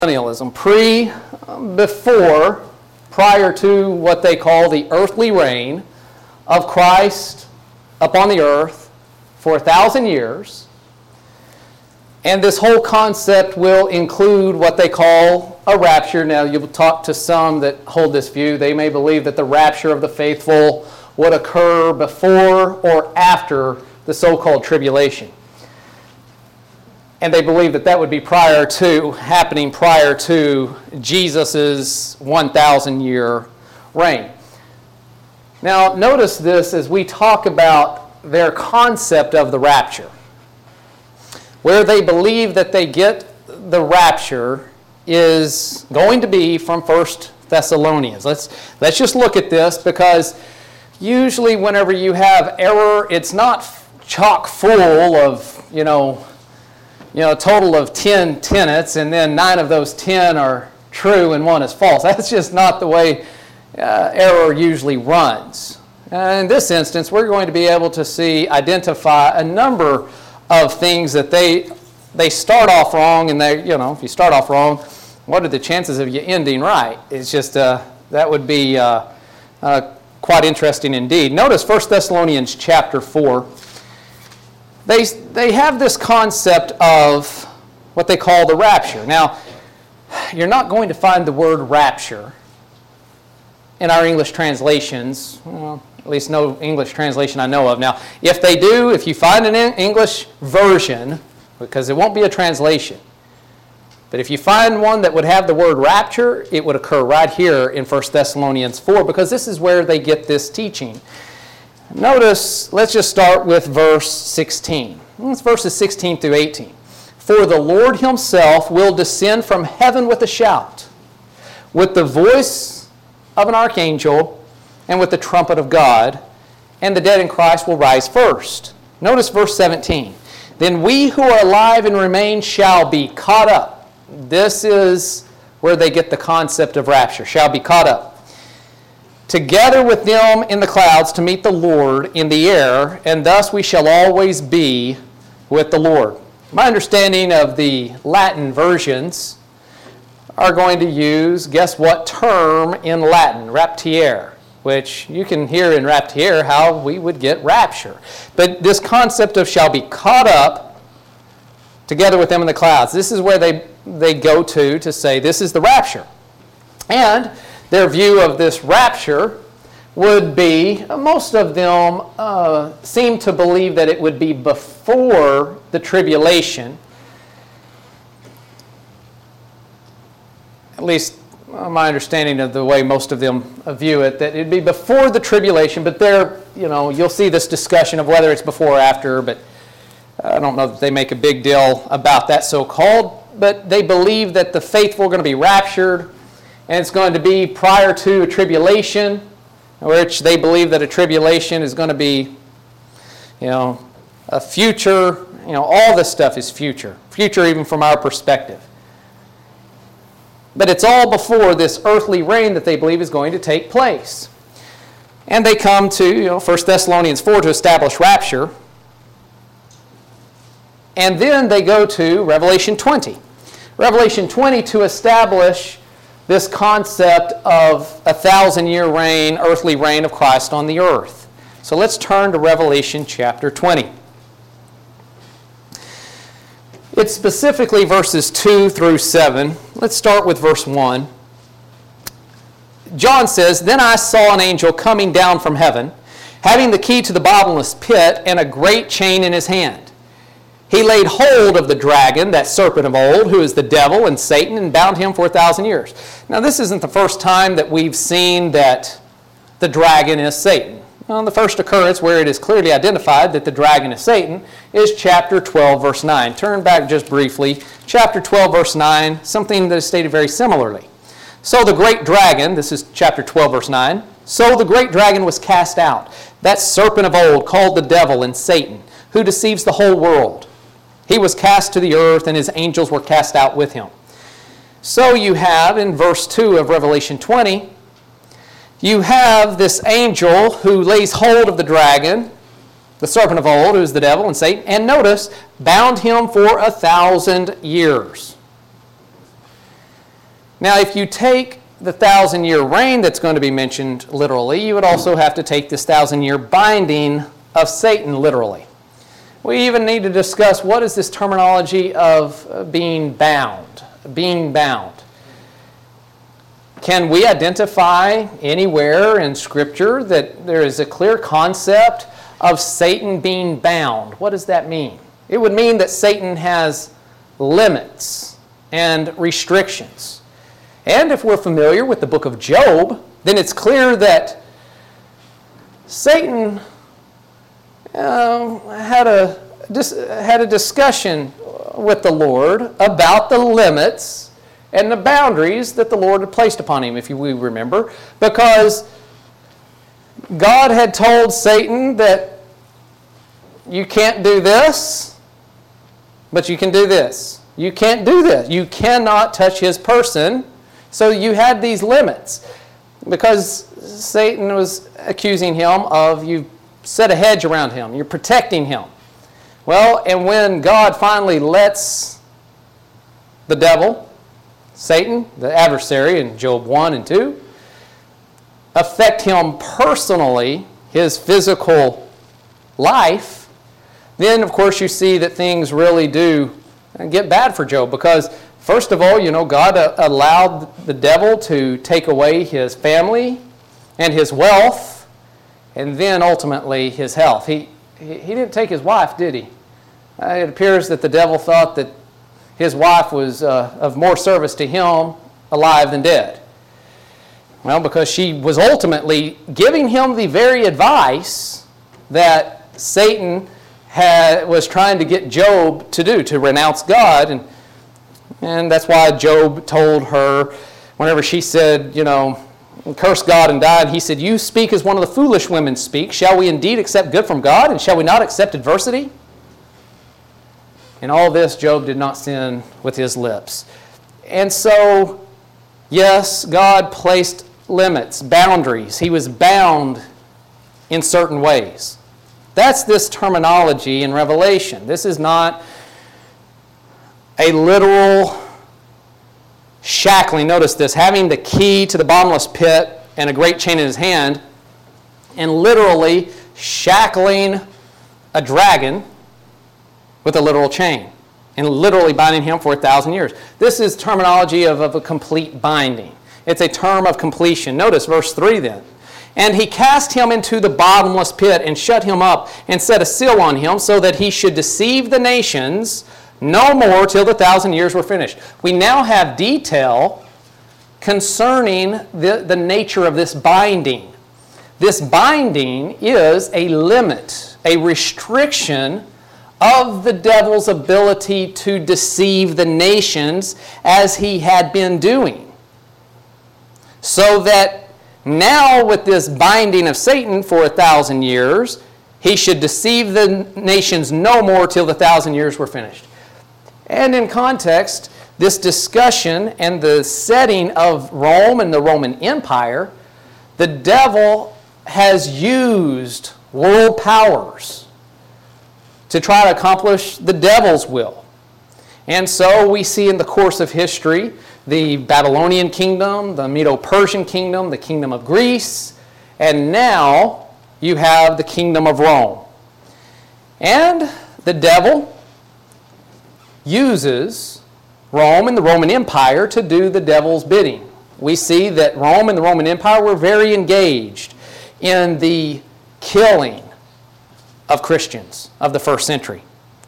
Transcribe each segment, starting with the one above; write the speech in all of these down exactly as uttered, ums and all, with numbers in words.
Millennialism, pre, before, prior to what they call the earthly reign of Christ upon the earth for a thousand years. And this whole concept will include what they call a rapture. Now, you'll talk to some that hold this view. They may believe that the rapture of the faithful would occur before or after the so-called tribulation. And they believe that that would be prior to, happening prior to Jesus' one thousand year reign. Now, notice this as we talk about their concept of the rapture. Where they believe that they get the rapture is going to be from First Thessalonians. Let's, let's just look at this, because usually whenever you have error, it's not chock full of, you know, you know, a total of ten tenets, and then nine of those ten are true and one is false. That's just not the way uh, error usually runs. And in this instance, we're going to be able to see, identify a number of things that they they start off wrong, and they, you know, if you start off wrong, what are the chances of you ending right? It's just, uh, that would be uh, uh, quite interesting indeed. Notice First Thessalonians chapter four. They, they have this concept of what they call the rapture. Now, you're not going to find the word rapture in our English translations. Well, at least no English translation I know of. Now, if they do, if you find an English version, because it won't be a translation, but if you find one that would have the word rapture, it would occur right here in First Thessalonians four, because this is where they get this teaching. Notice, let's just start with verse sixteen. It's verses sixteen through eighteen. For the Lord himself will descend from heaven with a shout, with the voice of an archangel, and with the trumpet of God, and the dead in Christ will rise first. Notice verse seventeen. Then we who are alive and remain shall be caught up. This is where they get the concept of rapture, shall be caught up. Together with them in the clouds to meet the Lord in the air, and thus we shall always be with the Lord. My understanding of the Latin versions are going to use, guess what term in Latin? Raptiere, which you can hear in raptiere how we would get rapture. But this concept of shall be caught up together with them in the clouds, this is where they, they go to to say this is the rapture. And their view of this rapture would be, most of them uh, seem to believe that it would be before the tribulation. At least uh, my understanding of the way most of them view it, that it'd be before the tribulation, but there, you know, you'll see this discussion of whether it's before or after, but I don't know that they make a big deal about that so-called, but they believe that the faithful are going to be raptured, and it's going to be prior to a tribulation, which they believe that a tribulation is going to be, you know, a future, you know, all this stuff is future. Future even from our perspective. But it's all before this earthly reign that they believe is going to take place. And they come to, you know, First Thessalonians four to establish rapture. And then they go to Revelation twenty. Revelation twenty to establish this concept of a thousand-year reign, earthly reign of Christ on the earth. So let's turn to Revelation chapter twenty. It's specifically verses two through seven. Let's start with verse one. John says, Then I saw an angel coming down from heaven, having the key to the bottomless pit and a great chain in his hand. He laid hold of the dragon, that serpent of old, who is the devil and Satan, and bound him for a thousand years. Now, this isn't the first time that we've seen that the dragon is Satan. Well, the first occurrence where it is clearly identified that the dragon is Satan is chapter twelve, verse nine. Turn back just briefly. Chapter twelve, verse nine, something that is stated very similarly. So the great dragon, this is chapter twelve, verse nine, so the great dragon was cast out, that serpent of old called the devil and Satan, who deceives the whole world. He was cast to the earth, and his angels were cast out with him. So you have, in verse two of Revelation twenty, you have this angel who lays hold of the dragon, the serpent of old, who is the devil and Satan, and notice, bound him for a thousand years. Now, if you take the thousand-year reign that's going to be mentioned literally, you would also have to take this thousand-year binding of Satan literally. We even need to discuss what is this terminology of being bound, being bound. Can we identify anywhere in Scripture that there is a clear concept of Satan being bound? What does that mean? It would mean that Satan has limits and restrictions. And if we're familiar with the book of Job, then it's clear that Satan uh, had a dis- had a discussion with the Lord about the limits and the boundaries that the Lord had placed upon him, if you we remember, because God had told Satan that you can't do this, but you can do this. You can't do this. You cannot touch his person. So you had these limits because Satan was accusing him of, you set a hedge around him. You're protecting him. Well, and when God finally lets the devil, Satan, the adversary in Job one and two, affect him personally, his physical life, then of course you see that things really do get bad for Job, because first of all, you know, God allowed the devil to take away his family and his wealth, and then ultimately his health. He, he, he didn't take his wife, did he? Uh, it appears that the devil thought that his wife was uh, of more service to him alive than dead. Well, because she was ultimately giving him the very advice that Satan had, was trying to get Job to do, to renounce God. And, and that's why Job told her, whenever she said, you know, curse God and died, he said, you speak as one of the foolish women speak. Shall we indeed accept good from God, and shall we not accept adversity? In all this, Job did not sin with his lips. And so, yes, God placed limits, boundaries. He was bound in certain ways. That's this terminology in Revelation. This is not a literal shackling. Notice this, having the key to the bottomless pit and a great chain in his hand, and literally shackling a dragon with a literal chain, and literally binding him for a thousand years. This is terminology of, of a complete binding. It's a term of completion. Notice verse three then. And he cast him into the bottomless pit and shut him up and set a seal on him so that he should deceive the nations no more till the thousand years were finished. We now have detail concerning the, the nature of this binding. This binding is a limit, a restriction of the devil's ability to deceive the nations as he had been doing. So that now with this binding of Satan for a thousand years, he should deceive the nations no more till the thousand years were finished. And in context, this discussion and the setting of Rome and the Roman Empire, the devil has used world powers to try to accomplish the devil's will. And so we see in the course of history the Babylonian kingdom, the Medo-Persian kingdom, the kingdom of Greece, and now you have the kingdom of Rome. And the devil uses Rome and the Roman Empire to do the devil's bidding. We see that Rome and the Roman Empire were very engaged in the killing of Christians of the first century.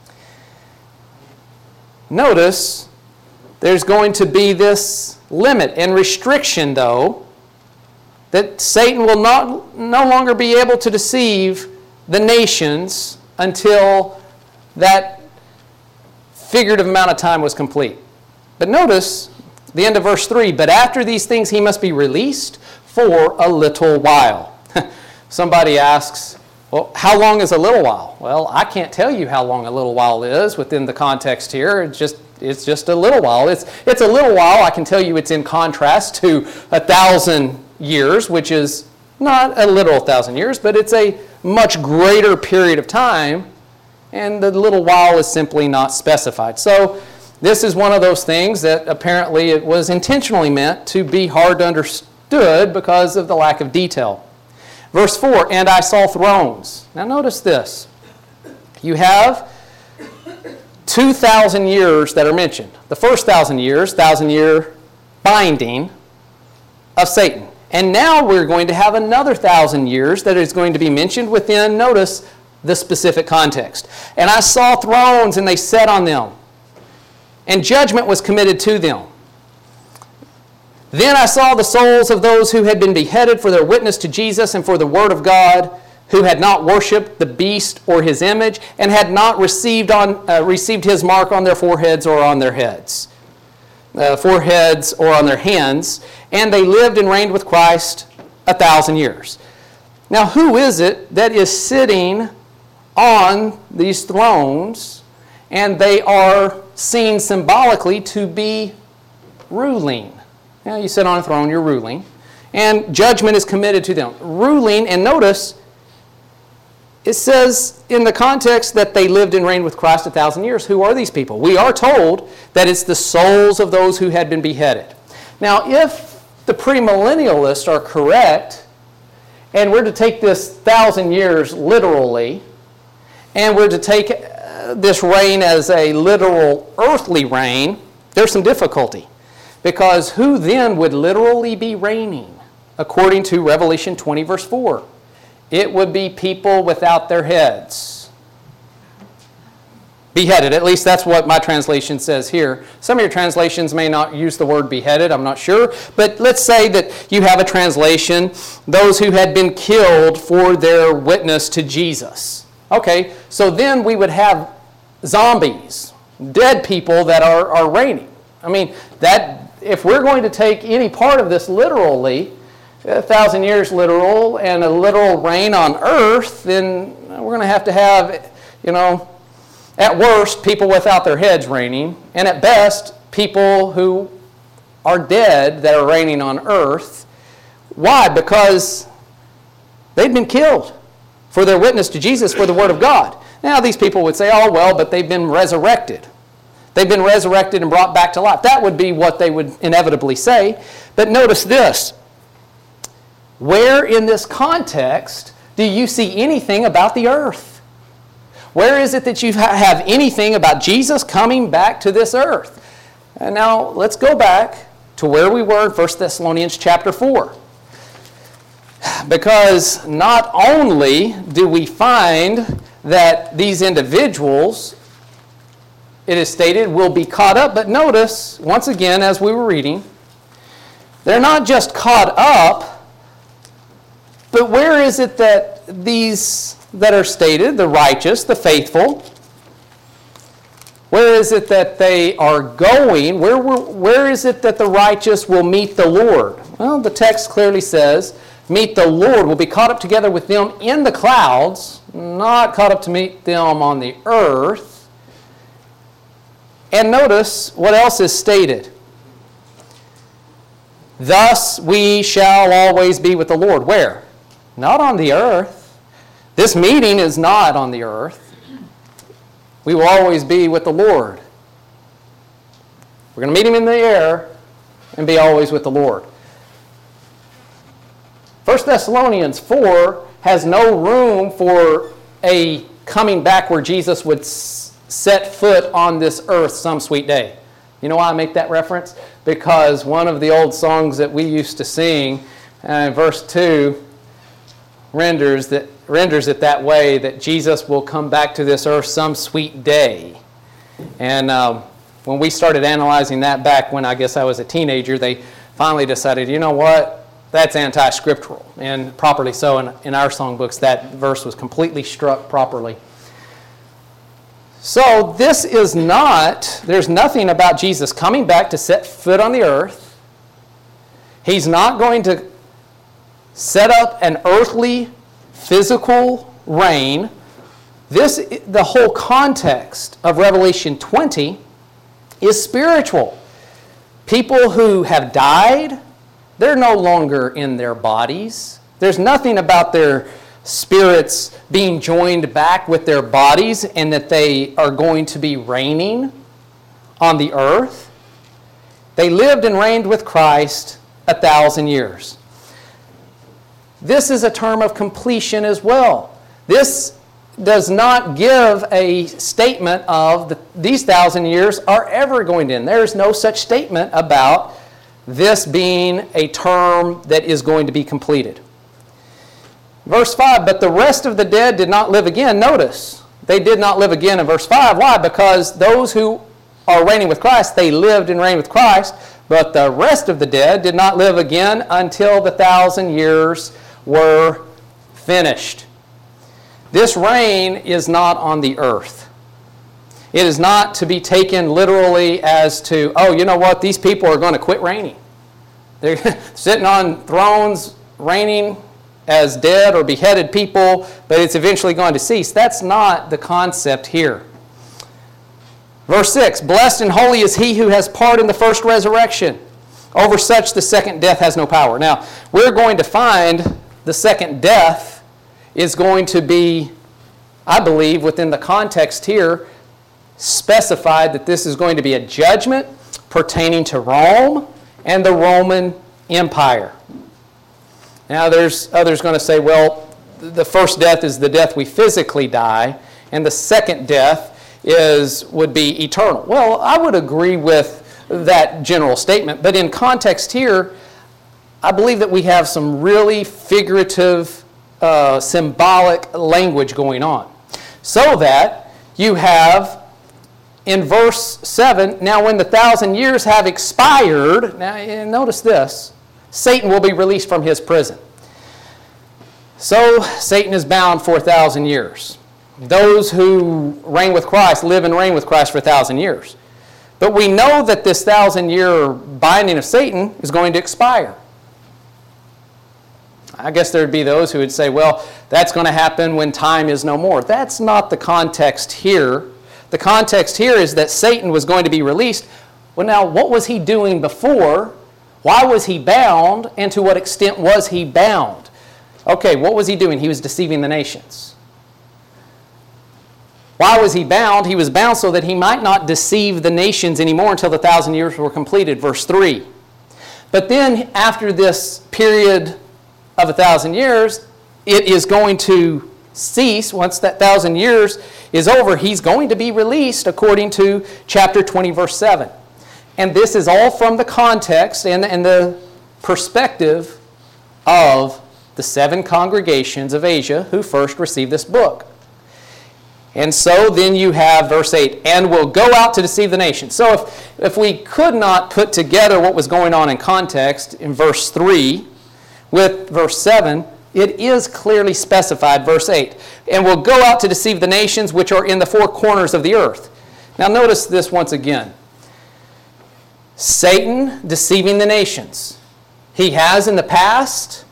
Notice there's going to be this limit and restriction, though, that Satan will not no longer be able to deceive the nations until that figurative amount of time was complete. But notice the end of verse three, but after these things he must be released for a little while. Somebody asks, well, how long is a little while? Well, I can't tell you how long a little while is within the context here. It's just it's just a little while. It's it's a little while. I can tell you it's in contrast to a thousand years, which is not a literal thousand years, but it's a much greater period of time, and the little while is simply not specified. So this is one of those things that apparently it was intentionally meant to be hard to understood because of the lack of detail. Verse four, and I saw thrones. Now notice this. You have two thousand years that are mentioned. The first thousand years, thousand year binding of Satan. And now we're going to have another thousand years that is going to be mentioned within, notice, the specific context. And I saw thrones, and they sat on them, and judgment was committed to them. Then I saw the souls of those who had been beheaded for their witness to Jesus and for the word of God, who had not worshipped the beast or his image, and had not received on uh, received his mark on their foreheads or on their heads. Uh, foreheads or on their hands, and they lived and reigned with Christ a thousand years. Now, who is it that is sitting on these thrones, and they are seen symbolically to be ruling? Now, you sit on a throne, you're ruling, and judgment is committed to them. Ruling, and notice, it says in the context that they lived and reigned with Christ a thousand years. Who are these people? We are told that it's the souls of those who had been beheaded. Now, if the premillennialists are correct, and we're to take this thousand years literally, and we're to take uh, this reign as a literal earthly reign, there's some difficulty. Because who then would literally be reigning? According to Revelation twenty, verse four. It would be people without their heads. Beheaded. At least that's what my translation says here. Some of your translations may not use the word beheaded, I'm not sure. But let's say that you have a translation, those who had been killed for their witness to Jesus. Okay, so then we would have zombies, dead people that are, are reigning. I mean, that if we're going to take any part of this literally, a thousand years literal and a literal reign on earth, then we're going to have to have, you know, at worst, people without their heads reigning, and at best, people who are dead that are reigning on earth. Why? Because they've been killed for their witness to Jesus, for the Word of God. Now, these people would say, oh, well, but they've been resurrected. They've been resurrected and brought back to life. That would be what they would inevitably say. But notice this. Where in this context do you see anything about the earth? Where is it that you have anything about Jesus coming back to this earth? And now let's go back to where we were in First Thessalonians chapter four. Because not only do we find that these individuals, it is stated, will be caught up, but notice, once again, as we were reading, they're not just caught up, but where is it that these that are stated, the righteous, the faithful, where is it that they are going? Where, where is it that the righteous will meet the Lord? Well, the text clearly says, meet the Lord, will be caught up together with them in the clouds, not caught up to meet them on the earth. And notice what else is stated. Thus we shall always be with the Lord. Where? Not on the earth. This meeting is not on the earth. We will always be with the Lord. We're going to meet Him in the air and be always with the Lord. First Thessalonians four has no room for a coming back where Jesus would set foot on this earth some sweet day. You know why I make that reference? Because one of the old songs that we used to sing, uh, verse two, renders that renders it that way, that Jesus will come back to this earth some sweet day. And um, when we started analyzing that back when I guess I was a teenager, they finally decided, you know what, that's anti-scriptural. And properly so, in, in our songbooks, that verse was completely struck properly. So this is not, there's nothing about Jesus coming back to set foot on the earth. He's not going to set up an earthly, physical reign. This, the whole context of Revelation twenty is spiritual. People who have died, they're no longer in their bodies. There's nothing about their spirits being joined back with their bodies and that they are going to be reigning on the earth. They lived and reigned with Christ a thousand years. This is a term of completion as well. This does not give a statement of the, these thousand years are ever going to end. There is no such statement about this being a term that is going to be completed. Verse five, but the rest of the dead did not live again. Notice, they did not live again in verse five. Why? Because those who are reigning with Christ, they lived and reigned with Christ, but the rest of the dead did not live again until the thousand years were finished. This reign is not on the earth. It is not to be taken literally as to, oh, you know what, these people are going to quit reigning. They're sitting on thrones, reigning as dead or beheaded people, but it's eventually going to cease. That's not the concept here. Verse six, blessed and holy is he who has part in the first resurrection. Over such the second death has no power. Now, we're going to find the second death is going to be, I believe, within the context here, specified that this is going to be a judgment pertaining to Rome and the Roman Empire. Now, there's others going to say, well, the first death is the death we physically die, and the second death is would be eternal. Well, I would agree with that general statement, but in context here, I believe that we have some really figurative, uh, symbolic language going on. So that you have, in verse seven, now when the thousand years have expired, now notice this, Satan will be released from his prison. So Satan is bound for a thousand years. Those who reign with Christ live and reign with Christ for a thousand years. But we know that this thousand year binding of Satan is going to expire. I guess there would be those who would say, well, that's going to happen when time is no more. That's not the context here. The context here is that Satan was going to be released. Well, now, what was he doing before? Why was he bound? And to what extent was he bound? Okay, what was he doing? He was deceiving the nations. Why was he bound? He was bound so that he might not deceive the nations anymore until the thousand years were completed. Verse three. But then, after this period of a thousand years, it is going to cease. Once that thousand years is over, he's going to be released according to chapter twenty, verse seven. And this is all from the context and, and the perspective of the seven congregations of Asia who first received this book. And so then you have verse eight, and will go out to deceive the nations. So if, if we could not put together what was going on in context in verse three with verse seven, it is clearly specified, verse eight, and will go out to deceive the nations which are in the four corners of the earth. Now notice this once again. Satan deceiving the nations. He has in the past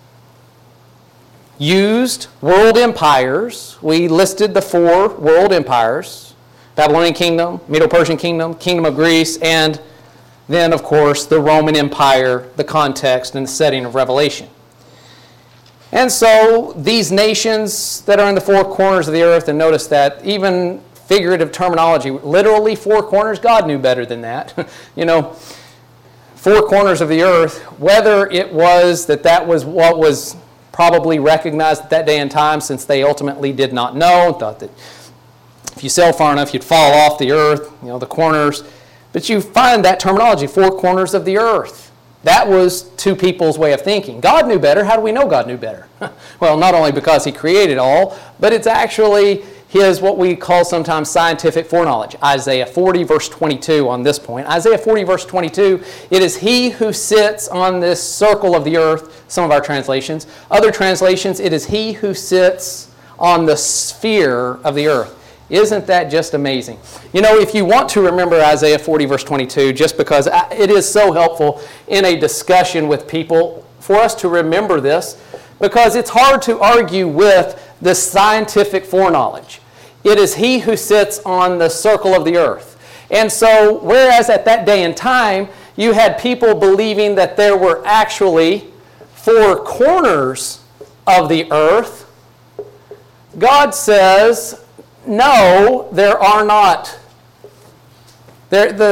used world empires. We listed the four world empires: Babylonian kingdom, Medo-Persian kingdom, kingdom of Greece, and then, of course, the Roman Empire, the context and the setting of Revelation. And so these nations that are in the four corners of the earth, and notice that even figurative terminology, literally four corners, God knew better than that. You know, four corners of the earth, whether it was that that was what was probably recognized at that day and time, since they ultimately did not know, thought that if you sail far enough you'd fall off the earth, you know, the corners. But you find that terminology, four corners of the earth. That was two people's way of thinking. God knew better. How do we know God knew better? Well, not only because he created all, but it's actually his, what we call sometimes scientific foreknowledge. Isaiah forty, verse twenty-two on this point. Isaiah forty, verse twenty-two, it is he who sits on this circle of the earth, some of our translations. Other translations, it is he who sits on the sphere of the earth. Isn't that just amazing? You know, if you want to remember Isaiah forty, verse twenty-two, just because it is so helpful in a discussion with people for us to remember this, because it's hard to argue with the scientific foreknowledge. It is he who sits on the circle of the earth. And so, whereas at that day and time, you had people believing that there were actually four corners of the earth, God says, no, there are not. There, the,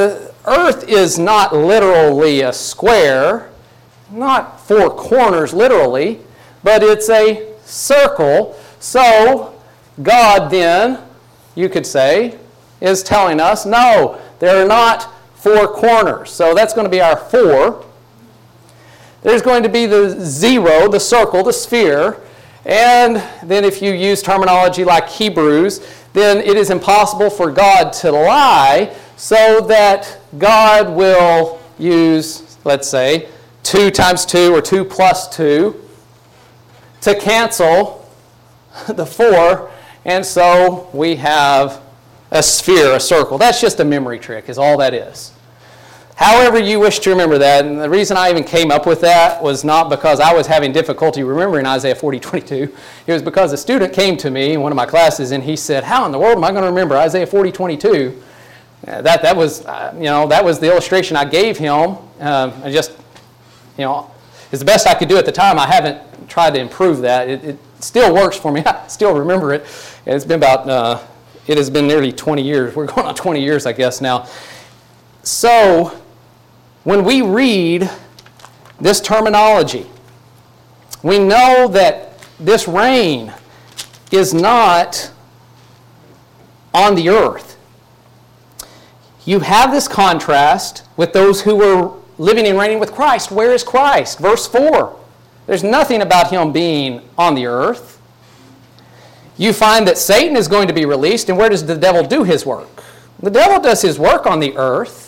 earth is not literally a square, not four corners literally, but it's a circle. So God then, you could say, is telling us, no, there are not four corners. So that's going to be our four. There's going to be the zero, the circle, the sphere. And then if you use terminology like Hebrews, then it is impossible for God to lie, so that God will use, let's say, two times two or two plus two to cancel the four. And so we have a sphere, a circle. That's just a memory trick, is all that is. However you wish to remember that, and the reason I even came up with that was not because I was having difficulty remembering Isaiah forty twenty-two. It was because a student came to me in one of my classes and he said, how in the world am I going to remember Isaiah forty twenty-two? Uh, that that was, uh, you know, that was the illustration I gave him. Um, I just, you know, it's the best I could do at the time. I haven't tried to improve that. It, it still works for me. I still remember it. And it's been about, uh, it has been nearly twenty years. We're going on twenty years, I guess, now. So, when we read this terminology, we know that this reign is not on the earth. You have this contrast with those who were living and reigning with Christ. Where is Christ? Verse four. There's nothing about him being on the earth. You find that Satan is going to be released, and where does the devil do his work? The devil does his work on the earth.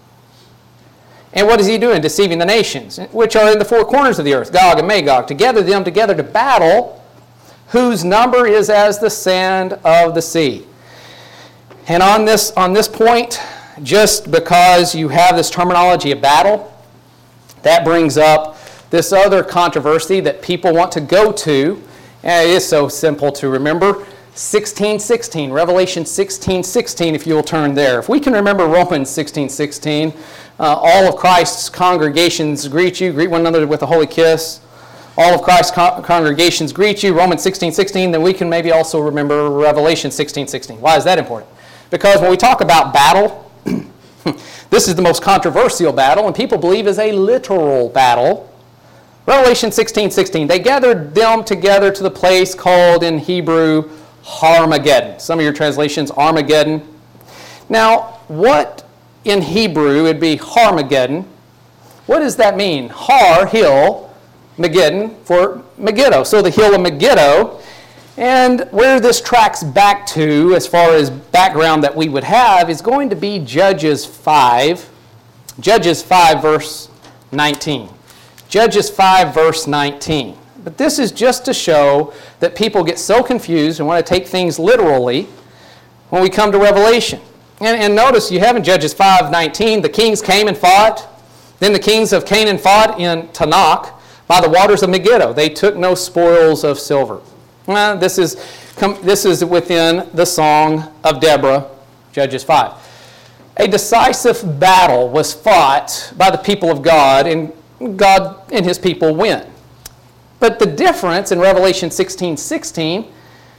And what is he doing? Deceiving the nations, which are in the four corners of the earth, Gog and Magog, to gather them together to battle, whose number is as the sand of the sea. And on this, on this point, just because you have this terminology of battle, that brings up this other controversy that people want to go to, and it is so simple to remember. sixteen sixteen, Revelation sixteen sixteen, if you will turn there. If we can remember Romans sixteen sixteen, uh, all of Christ's congregations greet you, greet one another with a holy kiss. All of Christ's con- congregations greet you, Romans sixteen sixteen, then we can maybe also remember Revelation sixteen sixteen. Why is that important? Because when we talk about battle, this is the most controversial battle, and people believe is a literal battle. Revelation sixteen sixteen, they gathered them together to the place called in Hebrew Harmageddon. Some of your translations, Armageddon. Now, what in Hebrew would be Harmageddon? What does that mean? Har, hill, Megiddo for Megiddo. So the hill of Megiddo. And where this tracks back to, as far as background that we would have, is going to be Judges five. Judges five, verse nineteen. Judges five, verse nineteen. But this is just to show that people get so confused and want to take things literally when we come to Revelation. And, and notice you have in Judges five nineteen, the kings came and fought. Then the kings of Canaan fought in Tanakh by the waters of Megiddo. They took no spoils of silver. Well, this is, this is within the Song of Deborah, Judges five. A decisive battle was fought by the people of God, and God and his people win. But the difference in Revelation sixteen sixteen,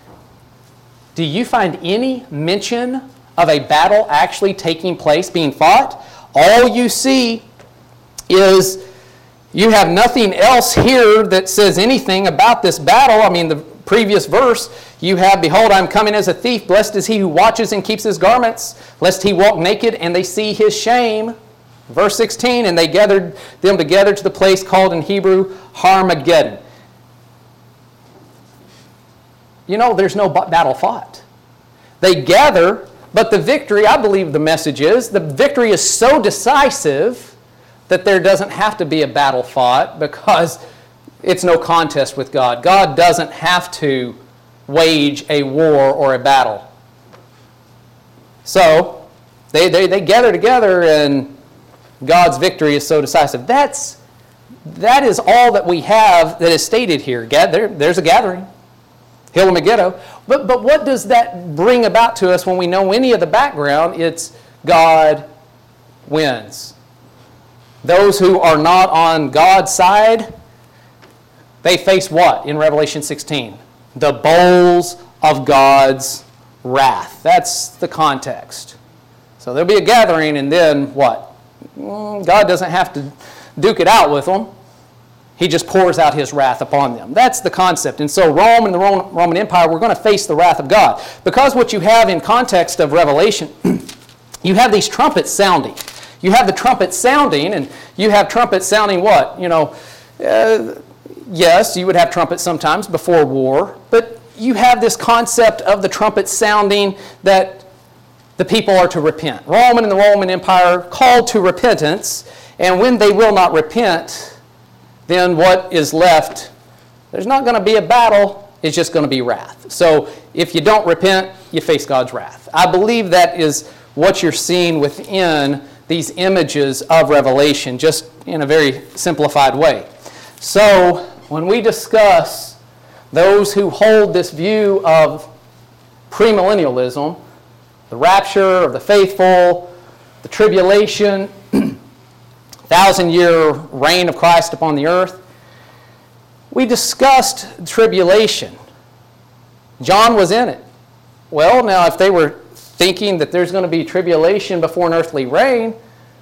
do you find any mention of a battle actually taking place, being fought? All you see is you have nothing else here that says anything about this battle. I mean, the previous verse, you have, behold, I'm coming as a thief. Blessed is he who watches and keeps his garments, lest he walk naked and they see his shame. Verse sixteen, and they gathered them together to the place called in Hebrew Harmageddon. You know, there's no battle fought. They gather, but the victory, I believe the message is, the victory is so decisive that there doesn't have to be a battle fought because it's no contest with God. God doesn't have to wage a war or a battle. So, they, they, they gather together and God's victory is so decisive. That's, that is all that we have that is stated here. There, there's a gathering. Hill of Megiddo. But, but what does that bring about to us when we know any of the background? It's God wins. Those who are not on God's side, they face what in Revelation sixteen? The bowls of God's wrath. That's the context. So there'll be a gathering, and then what? God doesn't have to duke it out with them. He just pours out his wrath upon them. That's the concept. And so Rome and the Roman Empire, we're going to face the wrath of God. Because what you have in context of Revelation, you have these trumpets sounding. You have the trumpets sounding, and you have trumpets sounding what? You know, uh, yes, you would have trumpets sometimes before war, but you have this concept of the trumpets sounding that the people are to repent. Rome and the Roman Empire called to repentance, and when they will not repent, then what is left, there's not going to be a battle, it's just going to be wrath. So if you don't repent, you face God's wrath. I believe that is what you're seeing within these images of Revelation, just in a very simplified way. So when we discuss those who hold this view of premillennialism, the rapture of the faithful, the tribulation, thousand-year reign of Christ upon the earth, we discussed tribulation. John was in it. Well, now, if they were thinking that there's going to be tribulation before an earthly reign,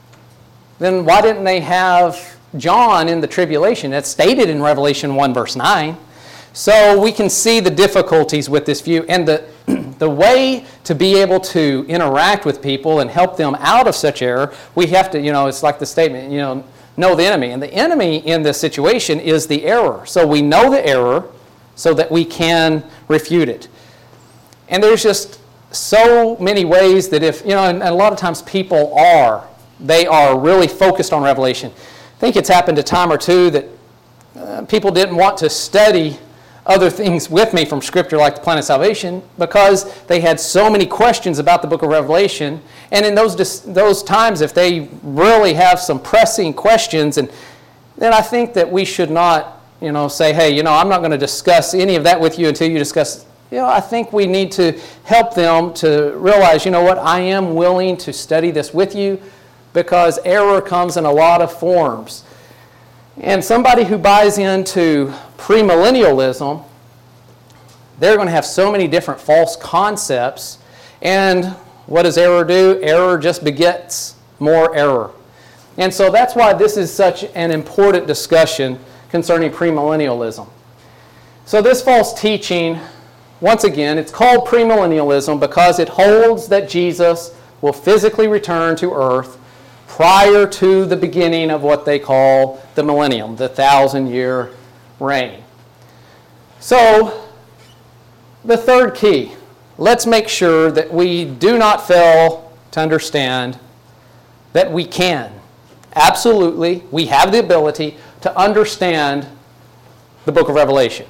then why didn't they have John in the tribulation? That's stated in Revelation one, verse nine. So we can see the difficulties with this view, and the the way to be able to interact with people and help them out of such error, we have to, you know, it's like the statement, you know, know the enemy. And the enemy in this situation is the error. So we know the error so that we can refute it. And there's just so many ways that if, you know, and a lot of times people are, they are really focused on Revelation. I think it's happened a time or two that uh, people didn't want to study other things with me from Scripture like the plan of salvation because they had so many questions about the book of Revelation. And in those those times, if they really have some pressing questions, and then I think that we should not, you know, say, hey, you know, I'm not going to discuss any of that with you until you discuss. You know, I think we need to help them to realize, you know what, I am willing to study this with you because error comes in a lot of forms. And somebody who buys into premillennialism, they're going to have so many different false concepts. And what does error do? Error just begets more error. And so that's why this is such an important discussion concerning premillennialism. So this false teaching, once again, it's called premillennialism because it holds that Jesus will physically return to earth prior to the beginning of what they call the millennium, the thousand-year reign. So, the third key, let's make sure that we do not fail to understand that we can. Absolutely, we have the ability to understand the book of Revelation.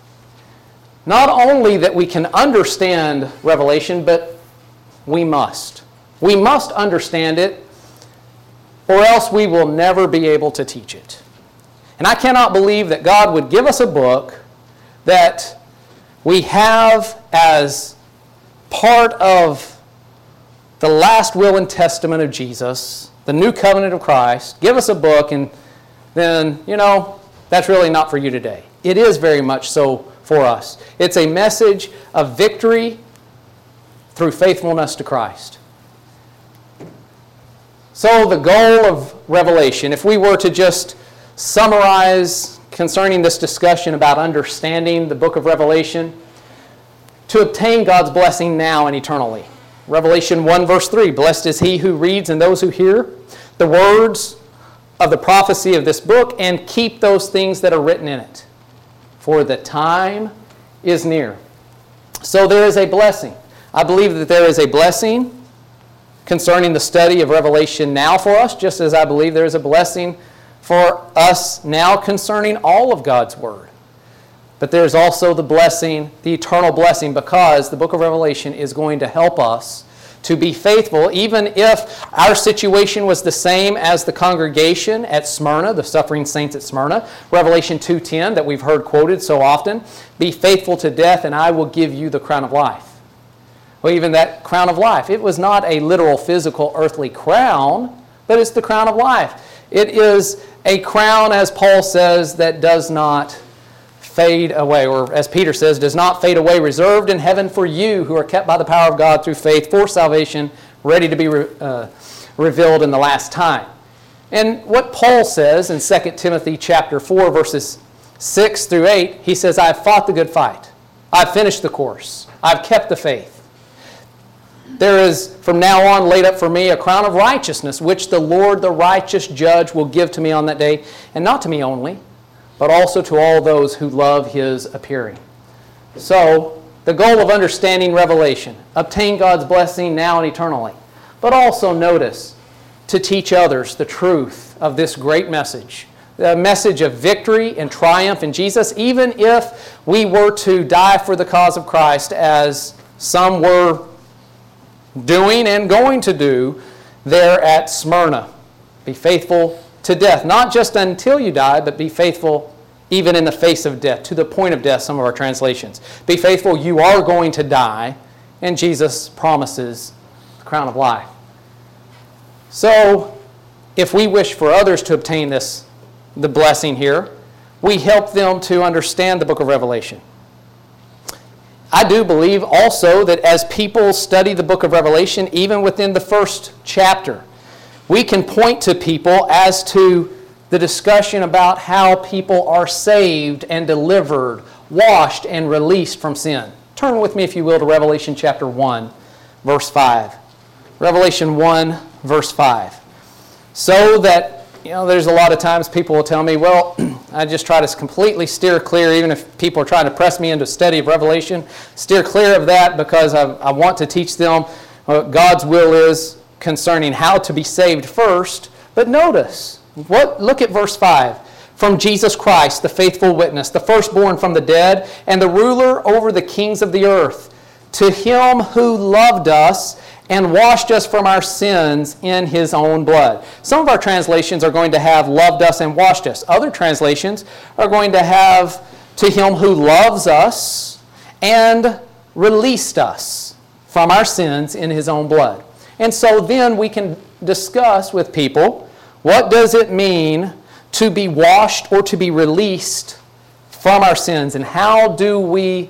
Not only that we can understand Revelation, but we must. We must understand it, or else we will never be able to teach it. And I cannot believe that God would give us a book that we have as part of the last will and testament of Jesus, the new covenant of Christ, give us a book, and then, you know, that's really not for you today. It is very much so for us. It's a message of victory through faithfulness to Christ. So the goal of Revelation, if we were to just summarize concerning this discussion about understanding the book of Revelation, to obtain God's blessing now and eternally. Revelation one verse three, blessed is he who reads and those who hear the words of the prophecy of this book and keep those things that are written in it, for the time is near. So there is a blessing. I believe that there is a blessing concerning the study of Revelation now for us, just as I believe there is a blessing for us now concerning all of God's Word. But there's also the blessing, the eternal blessing, because the book of Revelation is going to help us to be faithful, even if our situation was the same as the congregation at Smyrna, the suffering saints at Smyrna. Revelation two ten that we've heard quoted so often, be faithful to death and I will give you the crown of life. Well, even that crown of life, it was not a literal, physical, earthly crown, but it's the crown of life. It is a crown, as Paul says, that does not fade away, or as Peter says, does not fade away, reserved in heaven for you who are kept by the power of God through faith for salvation, ready to be re- uh, revealed in the last time. And what Paul says in Second Timothy chapter four, verses six through eight, he says, I have fought the good fight. I've finished the course. I've kept the faith. There is from now on laid up for me a crown of righteousness, which the Lord, the righteous judge, will give to me on that day, and not to me only, but also to all those who love His appearing. So, the goal of understanding Revelation, obtain God's blessing now and eternally, but also notice, to teach others the truth of this great message, the message of victory and triumph in Jesus, even if we were to die for the cause of Christ, as some were doing and going to do there at Smyrna. Be faithful to death, not just until you die, but be faithful even in the face of death, to the point of death, some of our translations. Be faithful, you are going to die, and Jesus promises the crown of life. So, if we wish for others to obtain this, the blessing here, we help them to understand the book of Revelation. I do believe also that as people study the book of Revelation, even within the first chapter, we can point to people as to the discussion about how people are saved and delivered, washed and released from sin. Turn with me, if you will, to Revelation chapter one, verse five. Revelation one, verse five. So that, you know, there's a lot of times people will tell me, well, I just try to completely steer clear, even if people are trying to press me into study of Revelation, steer clear of that because I, I want to teach them what God's will is concerning how to be saved first. But notice, what? Look at verse five. From Jesus Christ, the faithful witness, the firstborn from the dead, and the ruler over the kings of the earth, to Him who loved us and washed us from our sins in His own blood. Some of our translations are going to have loved us and washed us. Other translations are going to have to Him who loves us and released us from our sins in His own blood. And so then we can discuss with people, what does it mean to be washed or to be released from our sins, and how do we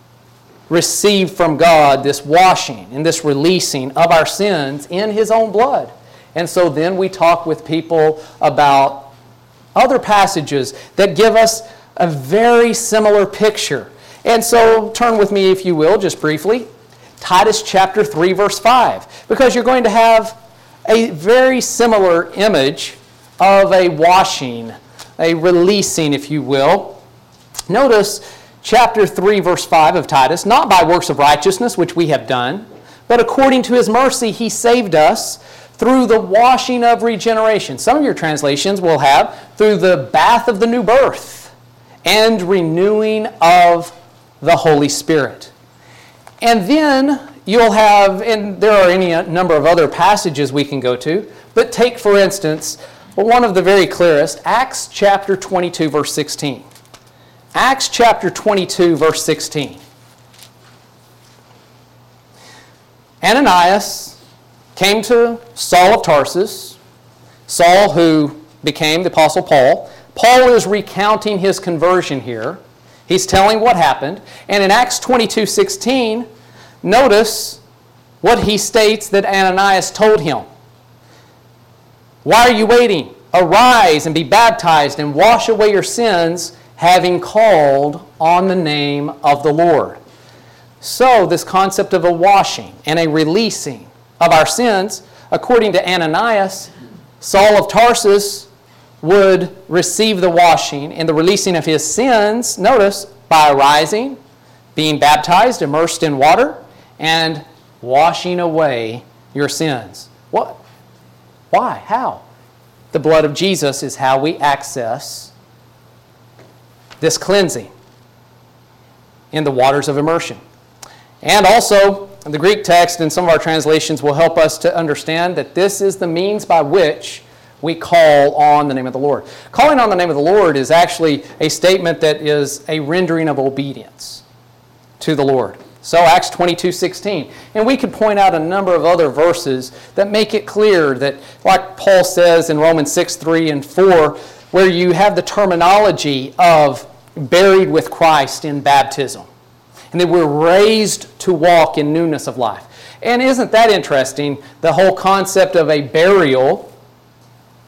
receive from God this washing and this releasing of our sins in His own blood? And so then we talk with people about other passages that give us a very similar picture. And so turn with me, if you will, just briefly, Titus chapter three, verse five, because you're going to have a very similar image of a washing, a releasing, if you will. Notice chapter three, verse five of Titus, not by works of righteousness which we have done, but according to His mercy He saved us through the washing of regeneration. Some of your translations will have through the bath of the new birth and renewing of the Holy Spirit. And then you'll have, and there are any number of other passages we can go to, but take, for instance, one of the very clearest, Acts chapter twenty-two, verse sixteen. Acts chapter twenty-two, verse sixteen. Ananias came to Saul of Tarsus, Saul who became the Apostle Paul. Paul is recounting his conversion here. He's telling what happened. And in Acts twenty-two, sixteen, notice what he states that Ananias told him. Why are you waiting? Arise and be baptized and wash away your sins, having called on the name of the Lord. So this concept of a washing and a releasing of our sins, according to Ananias, Saul of Tarsus would receive the washing and the releasing of his sins, notice, by arising, being baptized, immersed in water, and washing away your sins. What? Why? How? The blood of Jesus is how we access this cleansing in the waters of immersion. And also, the Greek text in some of our translations will help us to understand that this is the means by which we call on the name of the Lord. Calling on the name of the Lord is actually a statement that is a rendering of obedience to the Lord. So Acts twenty-two, sixteen. And we could point out a number of other verses that make it clear that, like Paul says in Romans six, three and four, where you have the terminology of buried with Christ in baptism, and that we're raised to walk in newness of life. And isn't that interesting, the whole concept of a burial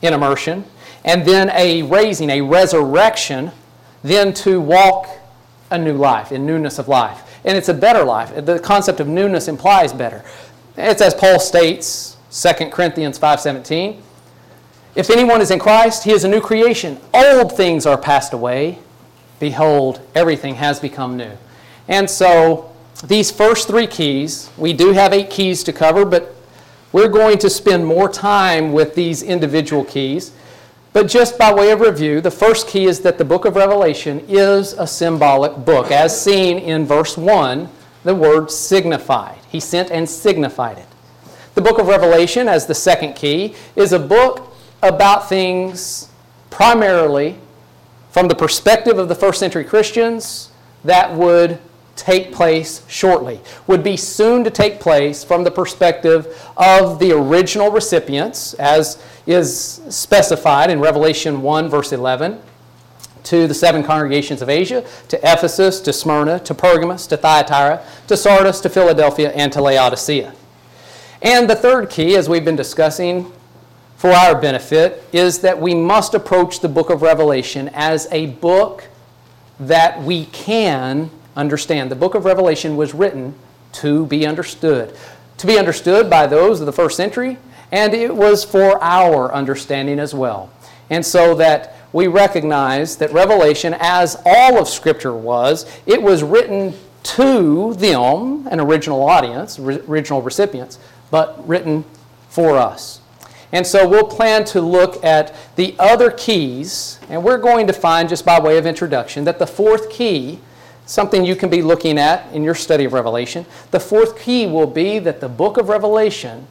in immersion, and then a raising, a resurrection, then to walk a new life, in newness of life. And it's a better life. The concept of newness implies better. It's as Paul states, Second Corinthians five seventeen, if anyone is in Christ, he is a new creation. Old things are passed away. Behold, everything has become new. And so these first three keys, we do have eight keys to cover, but we're going to spend more time with these individual keys. But just by way of review, the first key is that the book of Revelation is a symbolic book. As seen in verse one, the word signified. He sent and signified it. The book of Revelation, as the second key, is a book about things primarily from the perspective of the first century Christians that would take place shortly, would be soon to take place from the perspective of the original recipients, as is specified in Revelation one, verse eleven, to the seven congregations of Asia, to Ephesus, to Smyrna, to Pergamos, to Thyatira, to Sardis, to Philadelphia, and to Laodicea. And the third key, as we've been discussing for our benefit, is that we must approach the book of Revelation as a book that we can understand. The book of Revelation was written to be understood. To be understood by those of the first century, and it was for our understanding as well. And so that we recognize that Revelation, as all of Scripture was, it was written to them, an original audience, original recipients, but written for us. And so we'll plan to look at the other keys, and we're going to find, just by way of introduction, that the fourth key, something you can be looking at in your study of Revelation, the fourth key will be that the book of Revelation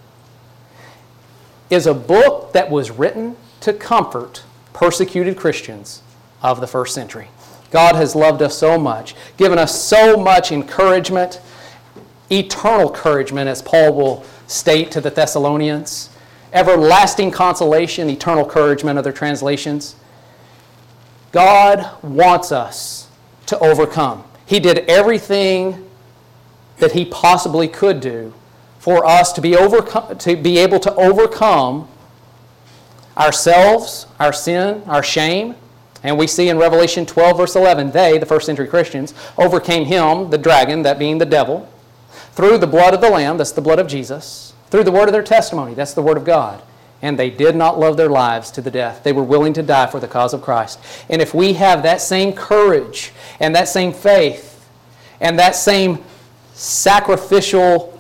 is a book that was written to comfort persecuted Christians of the first century. God has loved us so much, given us so much encouragement, eternal encouragement, as Paul will state to the Thessalonians, everlasting consolation, eternal encouragement, other translations. God wants us to overcome. He did everything that He possibly could do for us to be overcome, to be able to overcome ourselves, our sin, our shame. And we see in Revelation twelve, verse eleven, they, the first century Christians, overcame him, the dragon, that being the devil, through the blood of the Lamb, that's the blood of Jesus, through the word of their testimony, that's the word of God. And they did not love their lives to the death. They were willing to die for the cause of Christ. And if we have that same courage and that same faith and that same sacrificial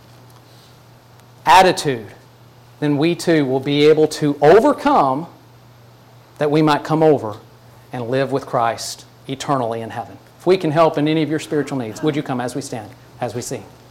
attitude, then we too will be able to overcome, that we might come over and live with Christ eternally in heaven. If we can help in any of your spiritual needs, would you come as we stand, as we sing?